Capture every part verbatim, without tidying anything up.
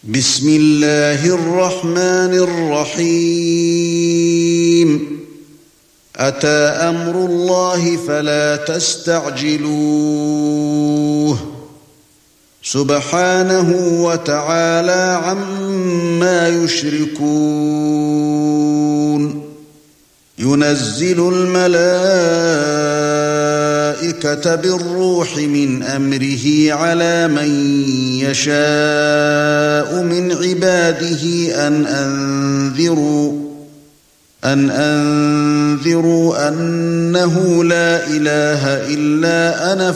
بسم الله الرحمن الرحيم أتى أمر الله فلا تستعجلوه سبحانه وتعالى عما يشركون ينزل الملائكة بالروح من أمره على من يشاء من عباده أن أنذروا أن أنذروا أنه لا إله إلا أنا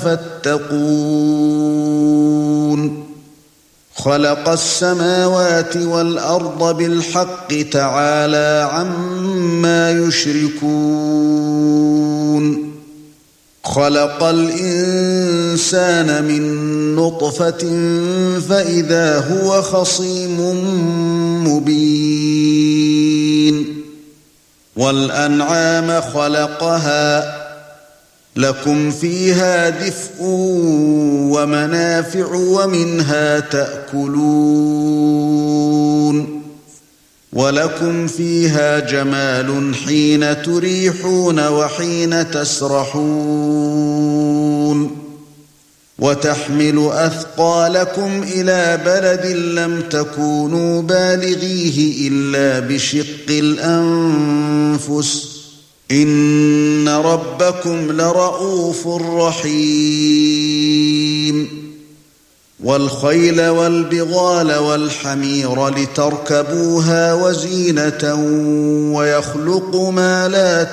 فاتقون خلق السماوات والأرض بالحق تعالى عما يشركون خلق الإنسان من نطفة فإذا هو خصيم مبين والأنعام خلقها لكم فيها دفء ومنافع ومنها تأكلون ولكم فيها جمال حين تريحون وحين تسرحون وتحمل أثقالكم إلى بلد لم تكونوا بالغيه إلا بشق الأنفس إن ربكم لرؤوف رحيم والخيل والبغال والحمير لتركبوها وزينة ويخلق ما لا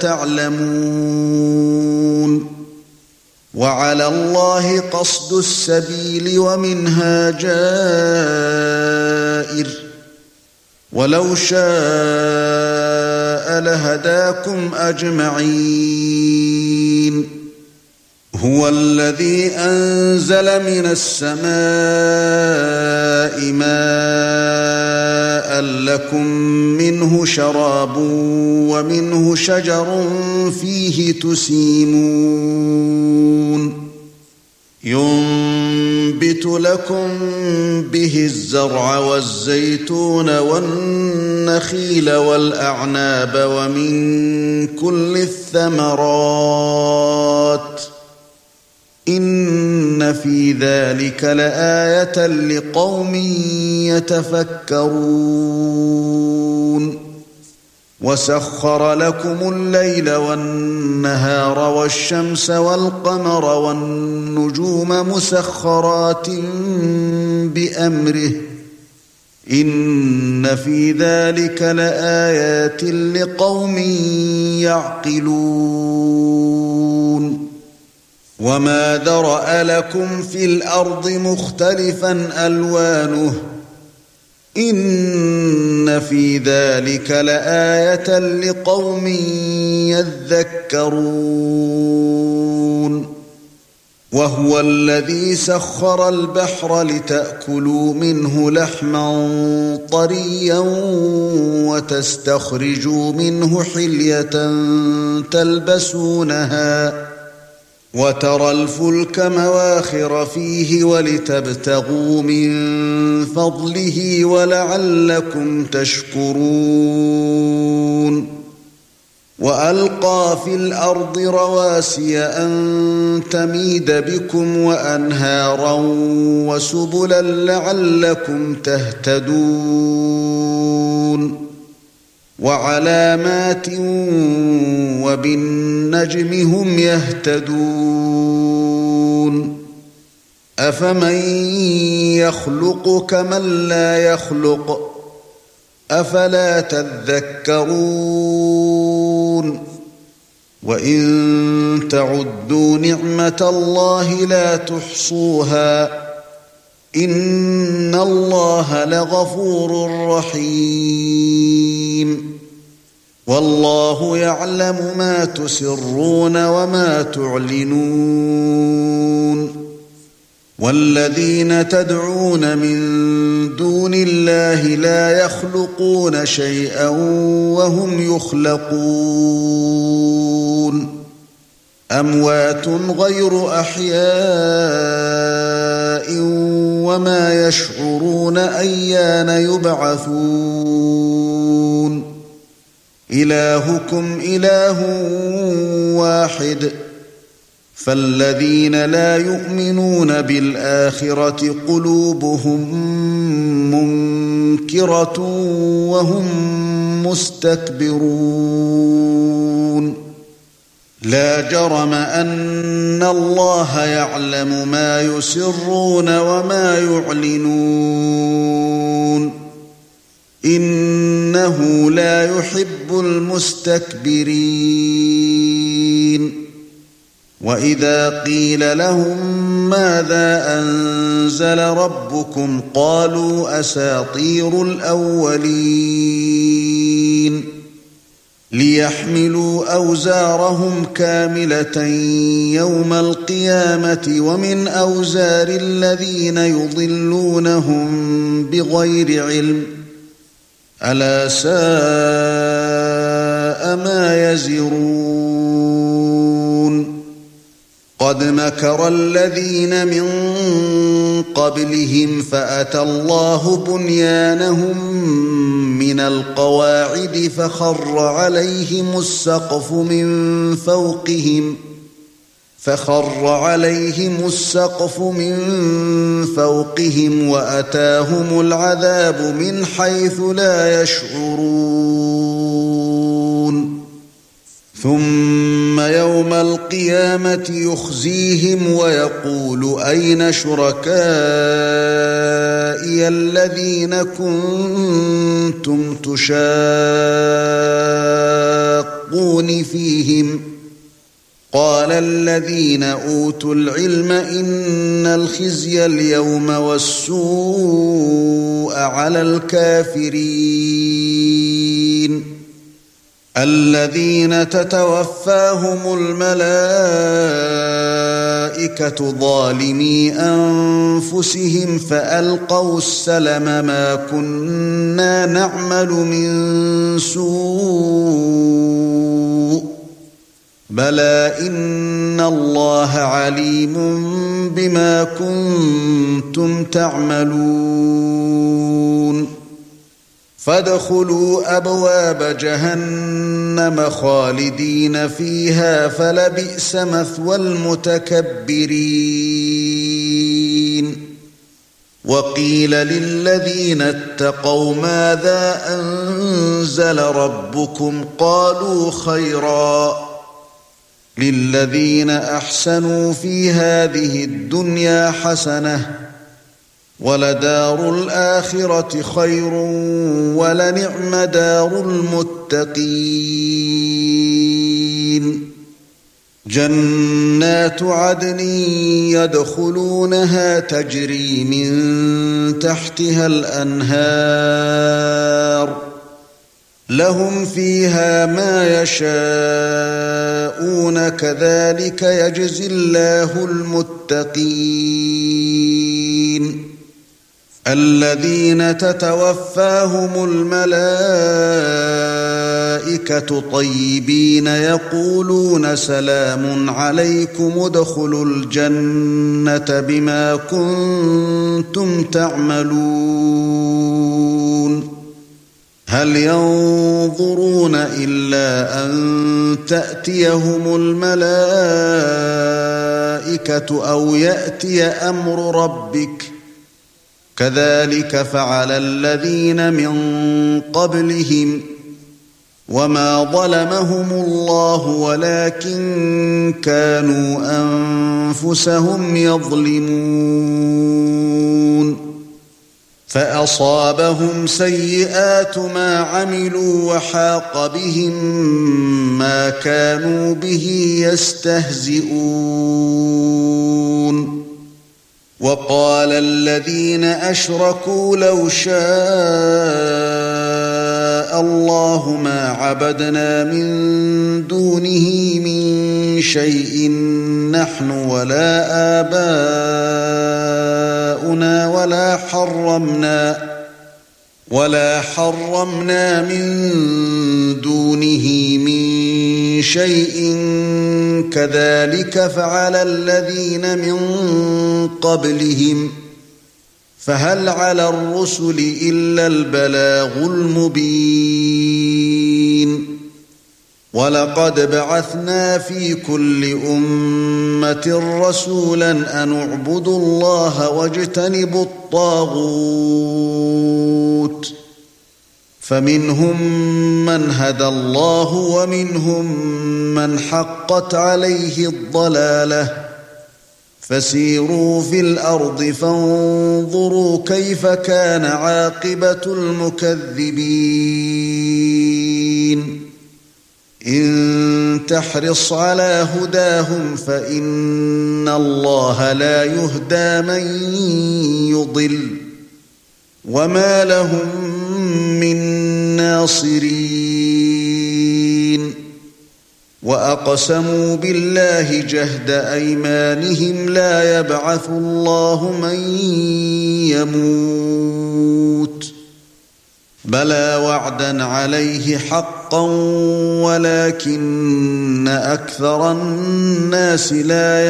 تعلمون وعلى الله قصد السبيل ومنها جائر ولو شاء لهداكم أجمعين هو الذي أنزل من السماء ماء لكم منه شراب ومنه شجر فيه تسيمون ينبت لكم به الزرع والزيتون والنخيل والأعناب ومن كل الثمرات إن في ذلك لآية لقوم يتفكرون وسخر لكم الليل والنهار والشمس والقمر والنجوم مسخرات بأمره إن في ذلك لآيات لقوم يعقلون وما ذرأ لكم في الأرض مختلفا ألوانه إن في ذلك لآية لقوم يذكرون وهو الذي سخر البحر لتأكلوا منه لحما طريا وتستخرجوا منه حلية تلبسونها وترى الفلك مواخر فيه ولتبتغوا من فضله ولعلكم تشكرون وألقى في الأرض رواسي أن تميد بكم وأنهارا وسبلا لعلكم تهتدون وعلامات وبالنجم هم يهتدون أفمن يخلق كمن لا يخلق أفلا تذكرون وإن تعدوا نعمة الله لا تحصوها إن الله لغفور رحيم والله يعلم ما تسرون وما تعلنون والذين تدعون من دون الله لا يخلقون شيئا وهم يخلقون أموات غير أحياء وما يشعرون أيان يبعثون إلهكم إله واحد فالذين لا يؤمنون بالآخرة قلوبهم منكرة وهم مستكبرون لا جرم أن الله يعلم ما يسرون وما يعلنون إنه لا يحب المستكبرين وإذا قيل لهم ماذا أنزل ربكم قالوا أساطير الأولين ليحملوا أوزارهم كاملة يوم القيامة ومن أوزار الذين يضلونهم بغير علم ألا ساء ما يزرون قد مكر الذين من قبلهم فأتى الله بنيانهم من القواعد فخر عليهم السقف من فوقهم فخر عليهم السقف من فوقهم وأتاهم العذاب من حيث لا يشعرون ثم يوم القيامة يخزيهم ويقول أين شركائي الذين كنتم تشاقون فيهم قال الذين أوتوا العلم إن الخزي اليوم والسوء على الكافرين الذين تتوفاهم الملائكة ظالمي أنفسهم فألقوا السلم ما كنا نعمل من سوء بلى إن الله عليم بما كنتم تعملون فادخلوا أبواب جهنم خالدين فيها فلبئس مثوى المتكبرين وقيل للذين اتقوا ماذا أنزل ربكم قالوا خيرا للذين أحسنوا في هذه الدنيا حسنة ولدار الآخرة خير ولنعم دار المتقين جنات عدن يدخلونها تجري من تحتها الأنهار لهم فيها ما يشاءون كذلك يجزي الله المتقين الذين تتوفاهم الملائكة طيبين يقولون سلام عليكم ادخلوا الجنة بما كنتم تعملون هل ينظرون إلا أن تأتيهم الملائكة أو يأتي أمر ربك كذلك فعل الذين من قبلهم وما ظلمهم الله ولكن كانوا أنفسهم يظلمون فأصابهم سيئات ما عملوا وحاق بهم ما كانوا به يستهزئون وقال الذين أشركوا لو شاء الله ما عبدنا من دونه من شيء نحن ولا آباؤنا ولا حرمنا ولا حرمنا من دونه من شيء كذلك فعل الذين من قبلهم فهل على الرسل إلا البلاغ المبين ولقد بعثنا في كل أمة رسولا أن اعبدوا الله واجتنبوا الطاغوت فمنهم من هدى الله ومنهم من حقت عليه الضلالة فسيروا في الأرض فانظروا كيف كان عاقبة المكذبين إن تحرص على هداهم فإن الله لا يهدى من يضل وما لهم من ناصرين وأقسموا بالله جهد أيمانهم لا يبعث الله من يموت بلى وعدا عليه حقا ولكن أكثر الناس لا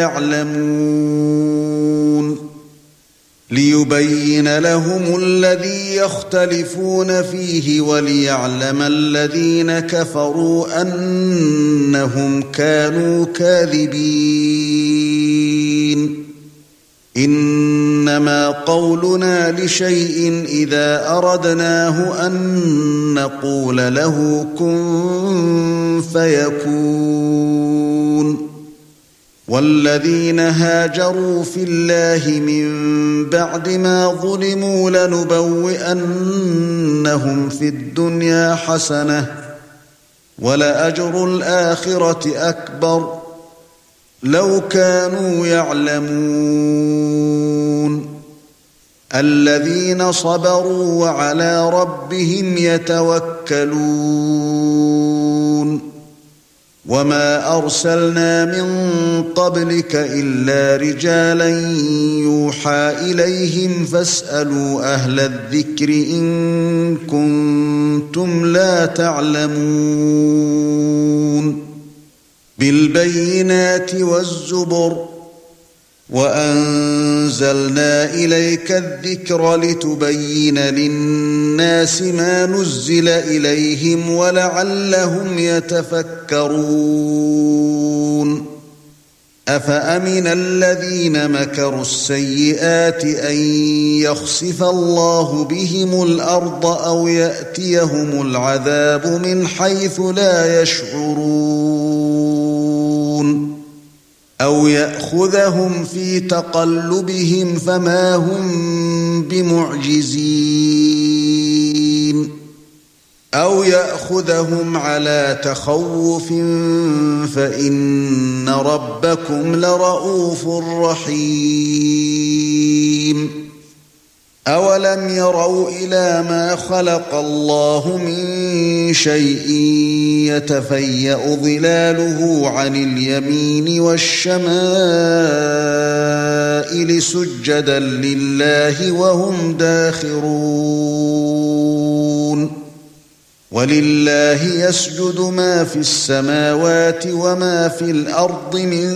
يعلمون ليبين لهم الذي يختلفون فيه وليعلم الذين كفروا أنهم كانوا كاذبين إنما قولنا لشيء إذا أردناه أن نقول له كن فيكون والذين هاجروا في الله من بعد ما ظلموا لنبوئنهم في الدنيا حسنة ولأجر الآخرة أكبر لو كانوا يعلمون الذين صبروا وعلى ربهم يتوكلون وما أرسلنا من قبلك إلا رجالا يوحى إليهم فاسألوا أهل الذكر إن كنتم لا تعلمون بالبينات والزبر وأنزلنا إليك الذكر لتبين للناس ما نزل إليهم ولعلهم يتفكرون أفأمن الذين مكروا السيئات أن يخسف الله بهم الأرض أو يأتيهم العذاب من حيث لا يشعرون أو يأخذهم في تقلبهم فما هم بمعجزين أو يأخذهم على تخوف فإن ربكم لرؤوف رحيم أولم يروا إلى ما خلق الله من شيء يتفيأ ظلاله عن اليمين والشمائل سجدا لله وهم داخرون ولله يسجد ما في السماوات وما في الأرض من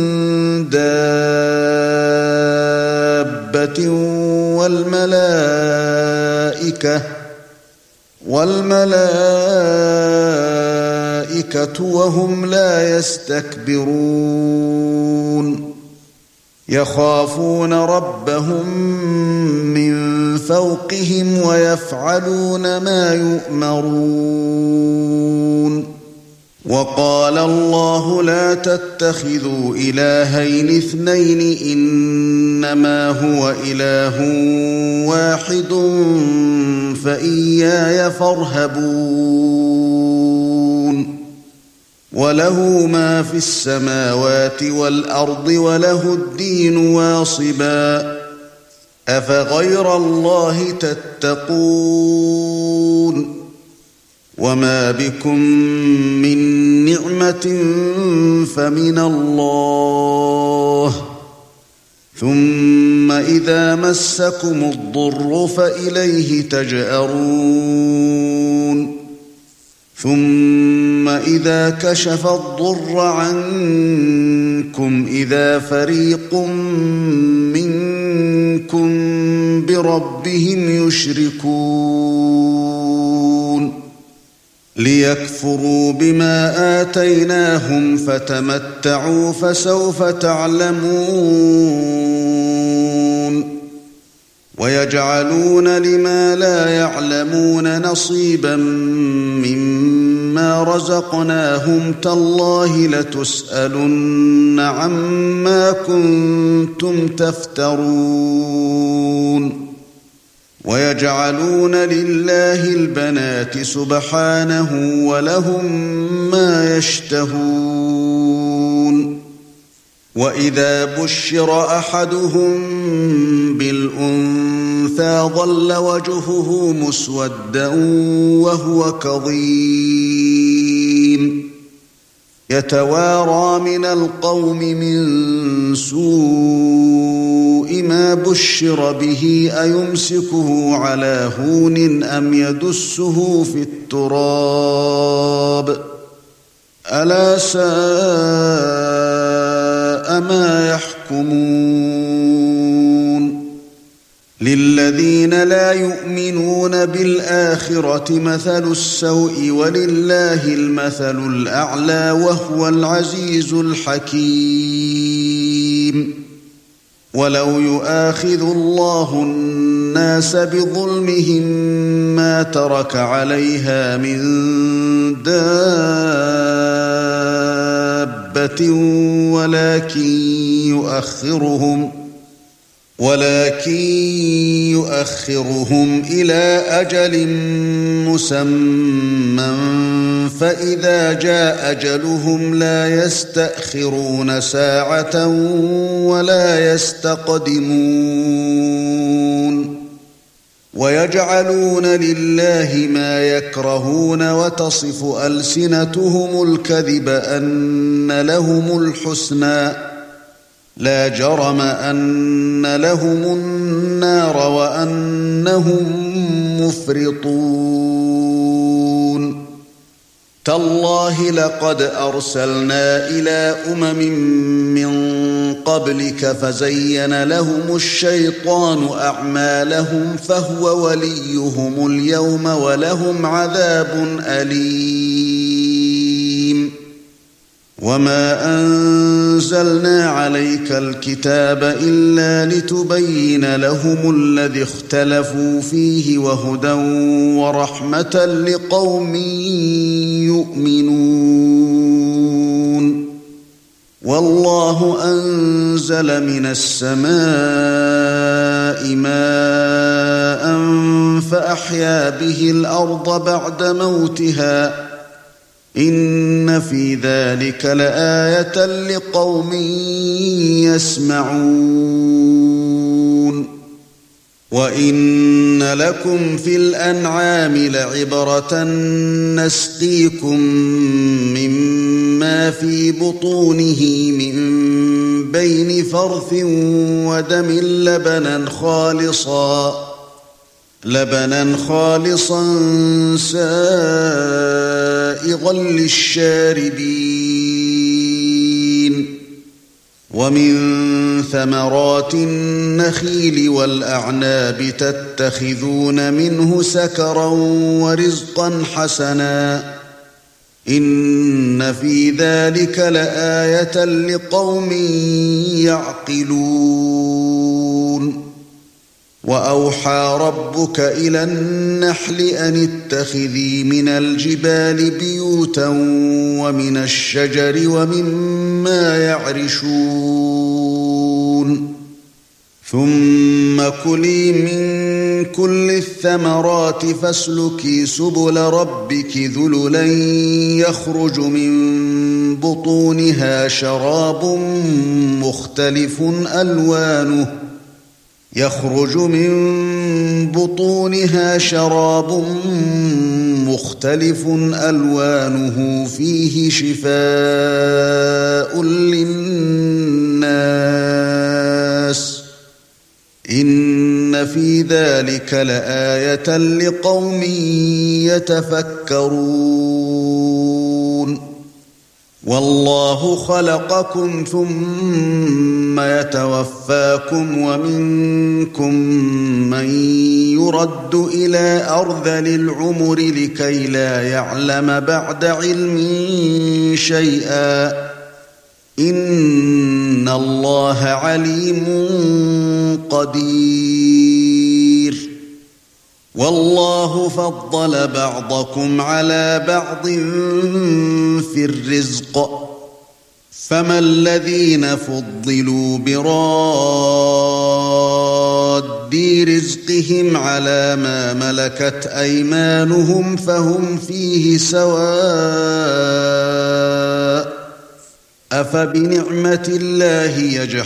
دابة والملائكة والملائكة وهم لا يستكبرون يخافون ربهم من فوقهم ويفعلون ما يؤمرون وقال الله لا تتخذوا إلهين اثنين إنما هو إله واحد فإياي فارهبون وله ما في السماوات والأرض وله الدين واصبا أفغير الله تتقون وما بكم من نعمة فمن الله ثم إذا مسكم الضر فإليه تجأرون ثم إذا كشف الضر عنكم إذا فريق منكم بربهم يشركون ليكفروا بما آتيناهم فتمتعوا فسوف تعلمون ويجعلون لما لا يعلمون نصيبا مما رزقناهم تالله لتسألن عما كنتم تفترون ويجعلون لله البنات سبحانه ولهم ما يشتهون وإذا بشر أحدهم بالأنثى ظل وجهه مسودا وهو كظيم يتوارى من القوم من سوء ما بشر به أيمسكه على هون أم يدسه في التراب ألا ساء ما يحكمون للذين لا يؤمنون بالآخرة مثل السوء ولله المثل الأعلى وهو العزيز الحكيم ولو يؤاخذ الله الناس بظلمهم ما ترك عليها من دابة ولكن يؤخرهم ولكن يؤخرهم إلى أجل مسمى فإذا جاء أجلهم لا يستأخرون ساعة ولا يستقدمون ويجعلون لله ما يكرهون وتصف ألسنتهم الكذب أن لهم الحسنى لا جرم أن لهم النار وأنهم مفرطون تالله لقد أرسلنا إلى أمم من قبلك فزين لهم الشيطان أعمالهم فهو وليهم اليوم ولهم عذاب أليم وما أنزلنا عليك الكتاب إلا لتبين لهم الذي اختلفوا فيه وهدى ورحمة لقوم يؤمنون والله أنزل من السماء ماء فأحيا به الأرض بعد موتها إن في ذلك لآية لقوم يسمعون وإن لكم في الأنعام لعبرة نسقيكم مما في بطونه من بين فرث ودم لبنا خالصا لبنا خالصا سائغا للشاربين ومن ثمرات النخيل والأعناب تتخذون منه سكرا ورزقا حسنا إن في ذلك لآية لقوم يعقلون وأوحى ربك إلى النحل أن اتخذي من الجبال بيوتا ومن الشجر ومما يعرشون ثم كلي من كل الثمرات فاسلكي سبل ربك ذللا يخرج من بطونها شراب مختلف ألوانه يخرج من بطونها شراب مختلف ألوانه فيه شفاء للناس إن في ذلك لآية لقوم يتفكرون والله خلقكم ثم يتوفاكم ومنكم من يرد إلى أرذل العمر لكي لا يعلم بعد علم شيئا إن الله عليم قدير والله فضل بعضكم على بعض في الرزق فما الذين فضلوا براد رزقهم على ما ملكت أيمانهم فهم فيه سواء أفبنعمة الله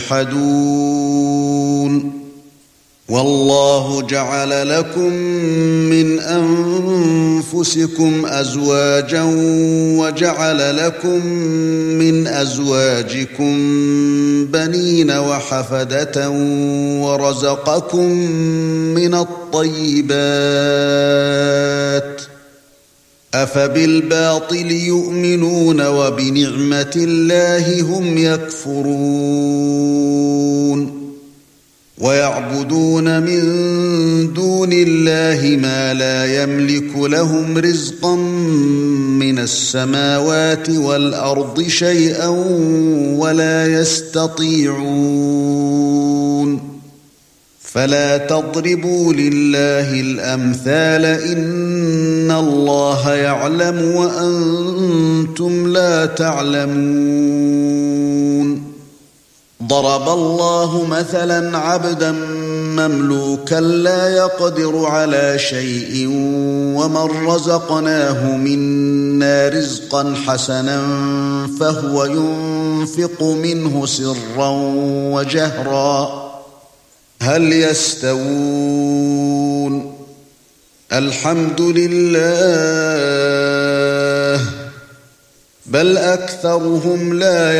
يجحدون والله جعل لكم من أنفسكم أزواجا وجعل لكم من أزواجكم بنين وحفدة ورزقكم من الطيبات أفبالباطل يؤمنون وبنعمة الله هم يكفرون ويعبدون من دون الله ما لا يملك لهم رزقا من السماوات والأرض شيئا ولا يستطيعون فلا تضربوا لله الأمثال إن الله يعلم وأنتم لا تعلمون ضرب الله مثلا عبدا مملوكا لا يقدر على شيء ومن رزقناه منا رزقا حسنا فهو ينفق منه سرا وجهرا هل يستوون الحمد لله بل أكثرهم لا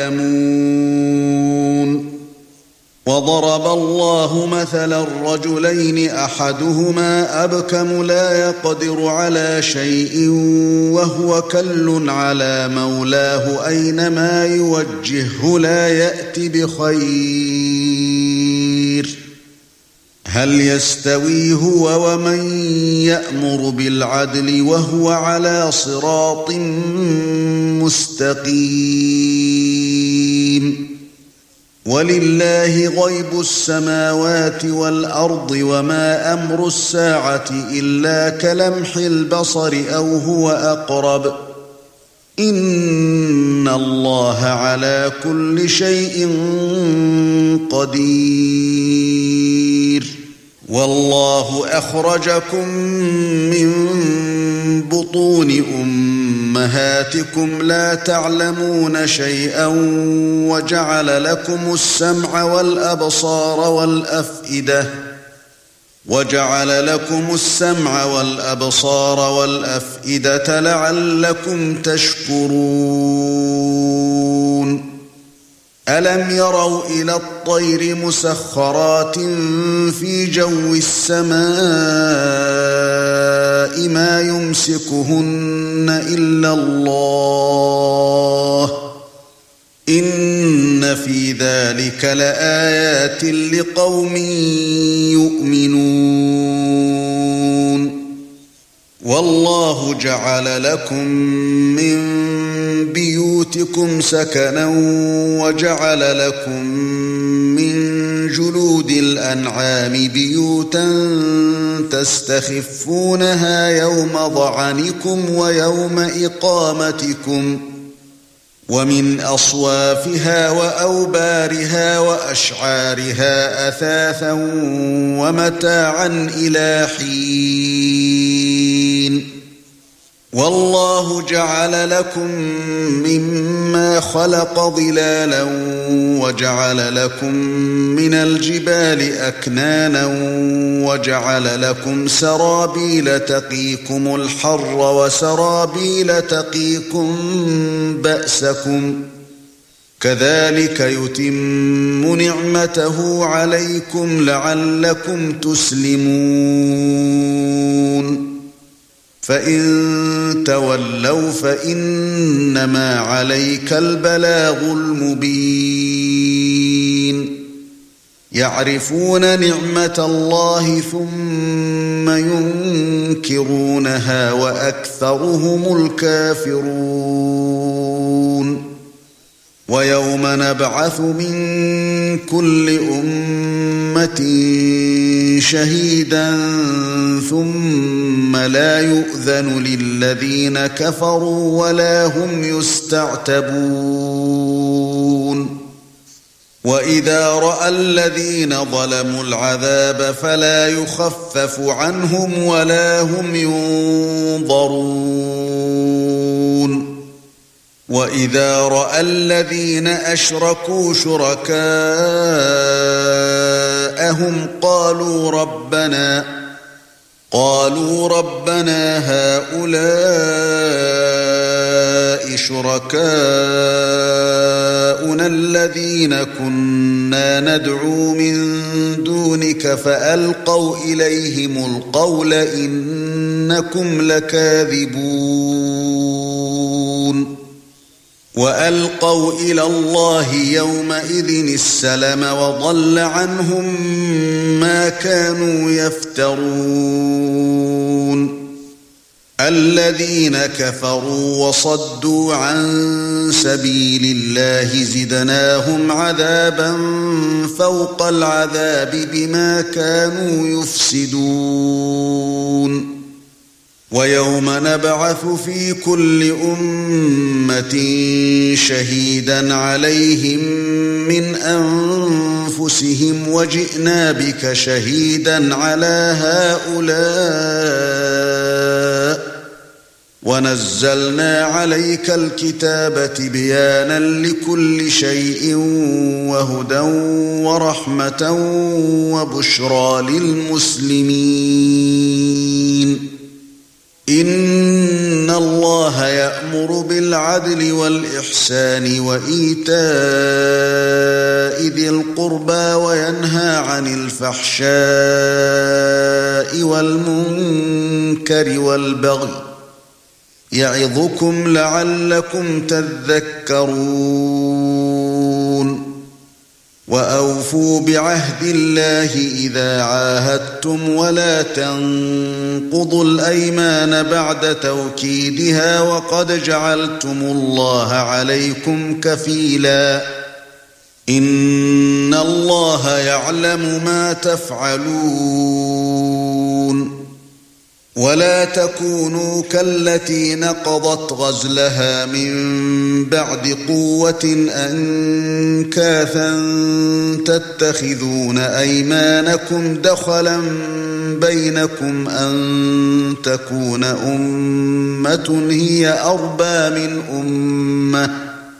يعلمون وضرب الله مثلا رجلين أحدهما أبكم لا يقدر على شيء وهو كل على مولاه أينما يوجهه لا يأتي بخير هل يستوي هو ومن يأمر بالعدل وهو على صراط مستقيم ولله غيب السماوات والأرض وما أمر الساعة إلا كلمح البصر أو هو أقرب إن الله على كل شيء قدير والله أخرجكم من بطون أمهاتكم لا تعلمون شيئا وجعل لكم السمع والأبصار والأفئدة وجعل لكم السمع والأبصار والأفئدة لعلكم تشكرون ألم يروا إلى الطير مسخرات في جو السماء ما يمسكهن إلا الله إن في ذلك لآيات لقوم يؤمنون والله جعل لكم من بيوتكم سكنا وجعل لكم من جلود الأنعام بيوتا تستخفونها يوم ضعنكم ويوم إقامتكم ومن أصوافها وأوبارها وأشعارها أثاثا ومتاعا إلى حين والله جعل لكم مما خلق ظلالا وجعل لكم من الجبال أكنانا وجعل لكم سرابيل تقيكم الحر وسرابيل تقيكم بأسكم كذلك يتم نعمته عليكم لعلكم تسلمون فإن تولوا فإنما عليك البلاغ المبين يعرفون نعمة الله ثم ينكرونها وأكثرهم الكافرون ويوم نبعث من كل أمة شهيدا ثم لا يؤذن للذين كفروا ولا هم يستعتبون وإذا رأى الذين ظلموا العذاب فلا يخفف عنهم ولا هم ينظرون وَإِذَا رَأَى الَّذِينَ أَشْرَكُوا شُرَكَاءَهُمْ قَالُوا رَبَّنَا قَالُوا رَبَّنَا هَؤُلَاءِ شُرَكَاؤُنَا الَّذِينَ كُنَّا نَدْعُو مِن دُونِكَ فَأَلْقَوْا إِلَيْهِمُ الْقَوْلَ إِنَّكُمْ لَكَاذِبُونَ وَأَلْقَوْا إِلَى اللَّهِ يَوْمَئِذٍ السَّلَمَ وَضَلَّ عَنْهُمْ مَا كَانُوا يَفْتَرُونَ الَّذِينَ كَفَرُوا وَصَدُّوا عَن سَبِيلِ اللَّهِ زِدْنَاهُمْ عَذَابًا فَوْقَ الْعَذَابِ بِمَا كَانُوا يُفْسِدُونَ وَيَوْمَ نَبْعَثُ فِي كُلِّ أُمَّةٍ شَهِيدًا عَلَيْهِمْ مِنْ أَنفُسِهِمْ وَجِئْنَا بِكَ شَهِيدًا عَلَى هَؤُلَاءِ وَنَزَّلْنَا عَلَيْكَ الْكِتَابَ تِبْيَانًا لِكُلِّ شَيْءٍ وَهُدًى وَرَحْمَةً وَبُشْرَى لِلْمُسْلِمِينَ إِنَّ اللَّهَ يَأْمُرُ بِالْعَدْلِ وَالْإِحْسَانِ وَإِيتَاءِ ذِي الْقُرْبَى وَيَنْهَى عَنِ الْفَحْشَاءِ وَالْمُنكَرِ وَالْبَغْيِ يَعِظُكُمْ لَعَلَّكُمْ تَذَكَّرُونَ وَأَوْفُوا بِعَهْدِ اللَّهِ إِذَا عَاهَدتُّمْ وَلَا تَنقُضُوا الْأَيْمَانَ بَعْدَ تَوْكِيدِهَا وَقَدْ جَعَلْتُمُ اللَّهَ عَلَيْكُمْ كَفِيلًا إِنَّ اللَّهَ يَعْلَمُ مَا تَفْعَلُونَ وَلَا تَكُونُوا كَالَّتِي نَقَضَتْ غَزْلَهَا مِنْ بَعْدِ قُوَّةٍ أَنْكَاثًا تَتَّخِذُونَ أَيْمَانَكُمْ دَخَلًا بَيْنَكُمْ أَنْ تَكُونَ أُمَّةٌ هِيَ أَرْبَى مِنْ أُمَّةٍ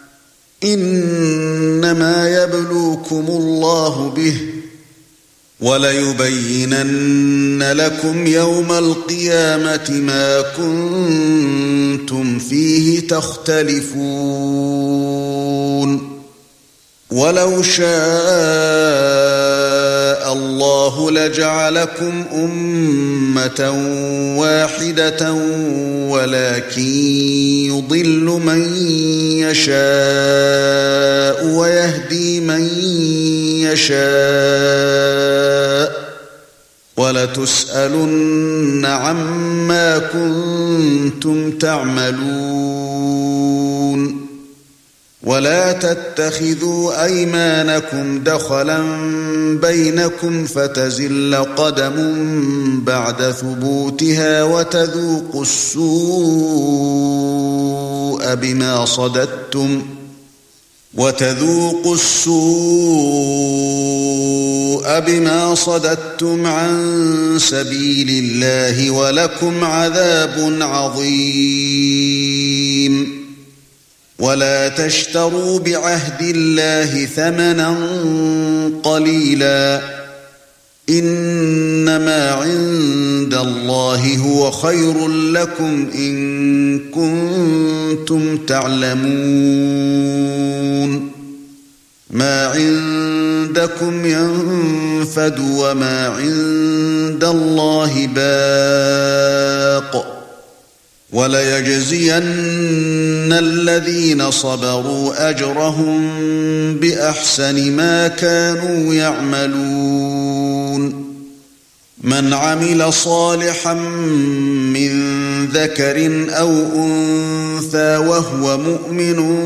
إِنَّمَا يَبْلُوكُمُ اللَّهُ بِهِ وَلَيُبَيِّنَنَّ لَكُمْ يَوْمَ الْقِيَامَةِ مَا كُنتُمْ فِيهِ تَخْتَلِفُونَ وَلَوْ شَاءَ اللَّهُ لَجَعَلَكُمْ أُمَّةً وَاحِدَةً وَلَكِن يُضِلُّ مَن يَشَاءُ وَيَهْدِي مَن يَشَاءُ وَلَتُسْأَلُنَّ عَمَّا كُنتُمْ تَعْمَلُونَ وَلَا تَتَّخِذُوا أَيْمَانَكُمْ دَخَلًا بَيْنَكُمْ فَتَزِلَّ قَدَمٌ بَعْدَ ثُبُوتِهَا وَتَذُوقُوا السُّوءَ بِمَا صَدَدتُّمْ وَتَذُوقُوا السُّوءَ بِمَا صَدَدتُّمْ عَن سَبِيلِ اللَّهِ وَلَكُمْ عَذَابٌ عَظِيمٌ وَلَا تَشْتَرُوا بِعَهْدِ اللَّهِ ثَمَنًا قَلِيلًا إِنَّمَا عِندَ اللَّهِ هُوَ خَيْرٌ لَكُمْ إِن كُنتُمْ تَعْلَمُونَ ما عندكم ينفد وما عند الله باق وليجزين الذين صبروا أجرهم بأحسن ما كانوا يعملون من عمل صالحا من ذكر أو أنثى وهو مؤمن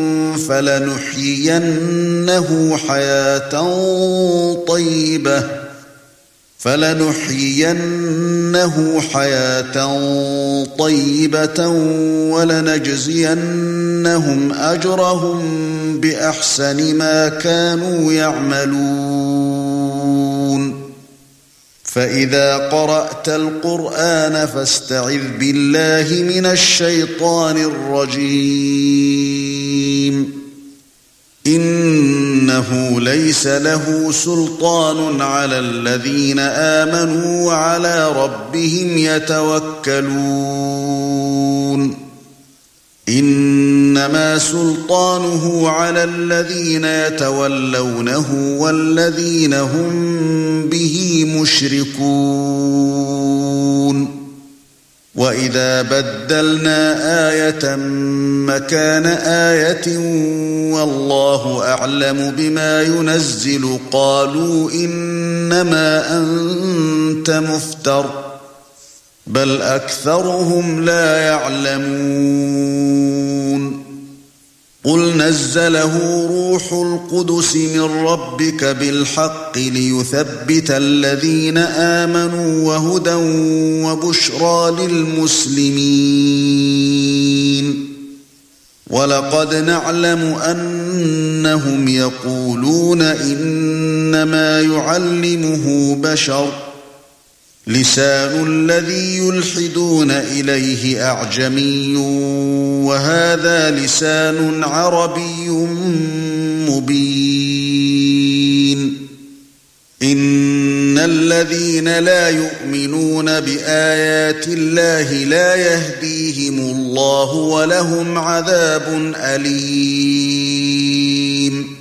فلنحيينه حياة طيبة فلنحيينه حياة طيبة ولنجزينهم أجرهم بأحسن ما كانوا يعملون فإذا قرأت القرآن فاستعذ بالله من الشيطان الرجيم إنه ليس له سلطان على الذين آمنوا وعلى ربهم يتوكلون إنما سلطانه على الذين يتولونه والذين هم به مشركون وإذا بدلنا آية مكان آية والله أعلم بما ينزل قالوا إنما أنت مفتر بل أكثرهم لا يعلمون قل نزله روح القدس من ربك بالحق ليثبت الذين آمنوا وهدى وبشرى للمسلمين ولقد نعلم أنهم يقولون إنما يعلمه بشر لسان الذي يلحدون إليه أعجمي وهذا لسان عربي مبين إن الذين لا يؤمنون بآيات الله لا يهديهم الله ولهم عذاب أليم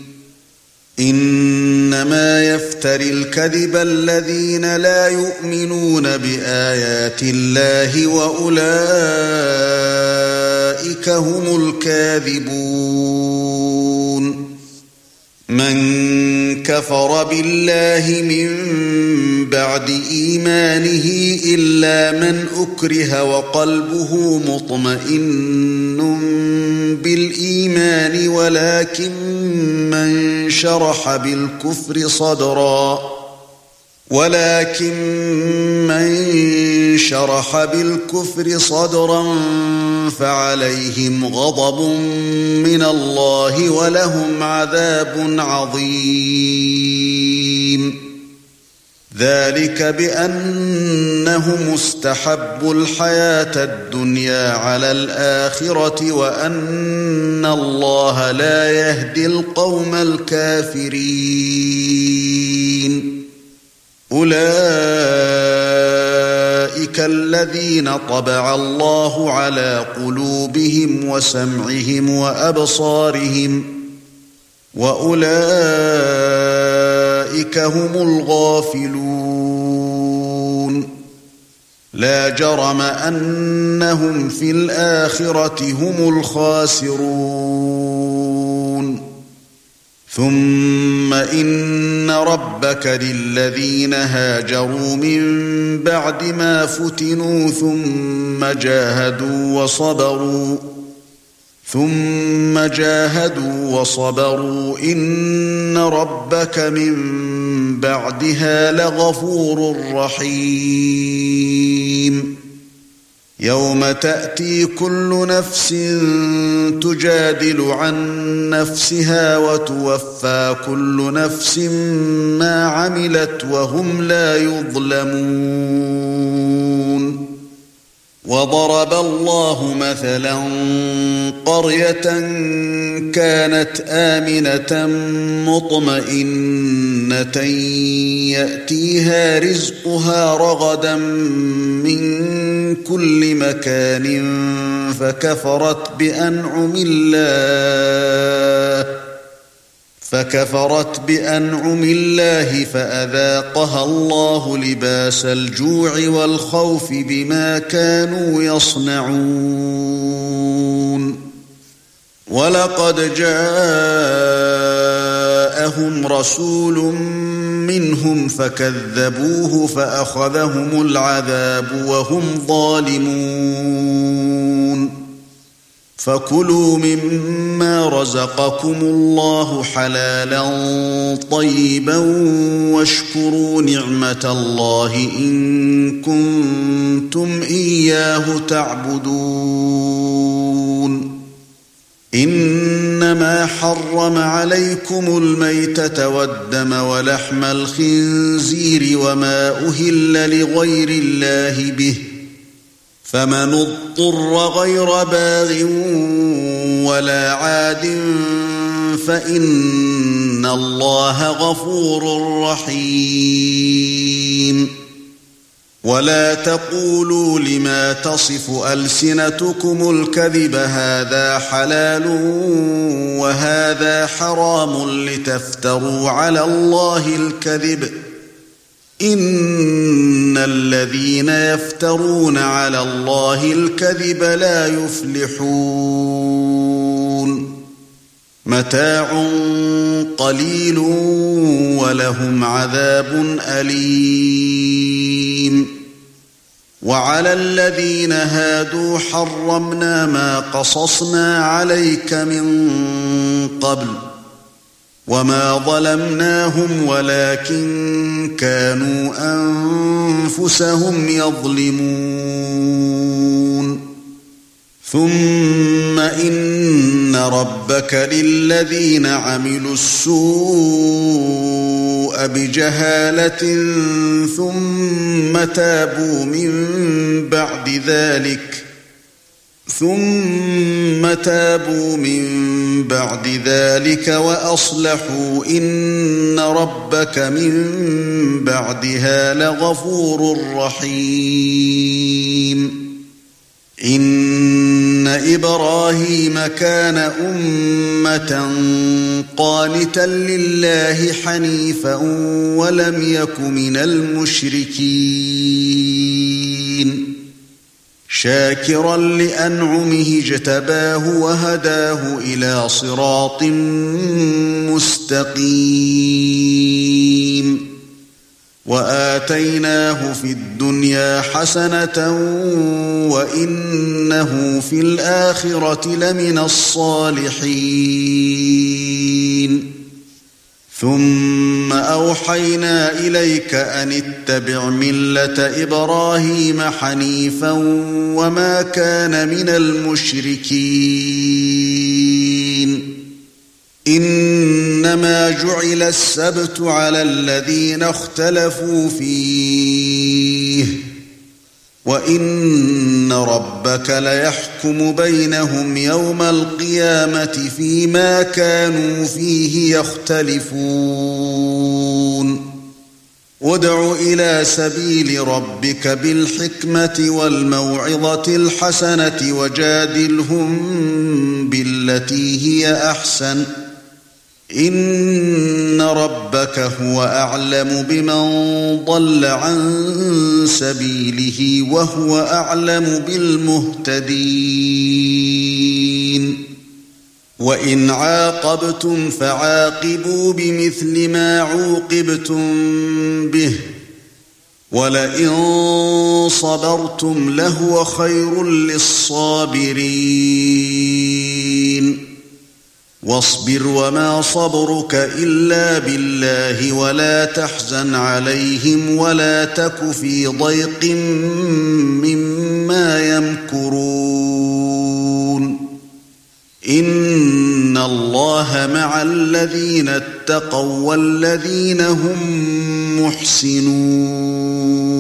إنما يفتري الكذب الذين لا يؤمنون بآيات الله وأولئك هم الكاذبون من كفر بالله من بعد إيمانه إلا من أكره وقلبه مطمئن بالإيمان ولكن من شرح بالكفر صدرا ولكن من شرح بالكفر صدرا فعليهم غضب من الله ولهم عذاب عظيم ذلك بأنهم استحبوا الحياة الدنيا على الآخرة وأن الله لا يهدي القوم الكافرين أولئك الذين طبع الله على قلوبهم وسمعهم وأبصارهم وأولئك هم الغافلون لا جرم أنهم في الآخرة هم الخاسرون ثم إن ربك للذين هاجروا من بعد ما فتنوا ثم جاهدوا وصبروا ثم جاهدوا وصبروا إن ربك من بعدها لغفور رحيم يوم تأتي كل نفس تجادل عن نفسها وتوفى كل نفس ما عملت وهم لا يظلمون وضرب الله مثلا قرية كانت آمنة مطمئنة يأتيها رزقها رغدا من كل مكان فكفرت بأنعم الله فكفرت بأنعم الله فأذاقها الله لباس الجوع والخوف بما كانوا يصنعون ولقد جاءهم رسول منهم فكذبوه فأخذهم العذاب وهم ظالمون فكلوا مما رزقكم الله حلالا طيبا واشكروا نعمة الله إن كنتم إياه تعبدون إنما حرم عليكم الميتة والدم ولحم الخنزير وما أهل لغير الله به فمن اضطر غير باغ ولا عاد فإن الله غفور رحيم ولا تقولوا لما تصف ألسنتكم الكذب هذا حلال وهذا حرام لتفتروا على الله الكذب إن الذين يفترون على الله الكذب لا يفلحون متاع قليل ولهم عذاب أليم وعلى الذين هادوا حرمنا ما قصصنا عليك من قبل وما ظلمناهم ولكن كانوا أنفسهم يظلمون ثم إن ربك للذين عملوا السوء بجهالة ثم تابوا من بعد ذلك ثم تابوا من بعد ذلك وأصلحوا إن ربك من بعدها لغفور رحيم إن إبراهيم كان أمة قانتا لله حنيفا ولم يك من المشركين شاكرا لأنعمه اجتباه وهداه إلى صراط مستقيم وآتيناه في الدنيا حسنة وإنه في الآخرة لمن الصالحين ثم أوحينا إليك أن اتبع ملة إبراهيم حنيفا وما كان من المشركين إنما جعل السبت على الذين اختلفوا فيه وإن ربك ليحكم بينهم يوم القيامة فيما كانوا فيه يختلفون ادع إلى سبيل ربك بالحكمة والموعظة الحسنة وجادلهم بالتي هي أحسن إن ربك هو أعلم بمن ضل عن سبيله وهو أعلم بالمهتدين وإن عاقبتم فعاقبوا بمثل ما عوقبتم به ولئن صبرتم لهو خير للصابرين واصبر وما صبرك إلا بالله ولا تحزن عليهم ولا تك في ضيق مما يمكرون إن الله مع الذين اتقوا والذين هم محسنون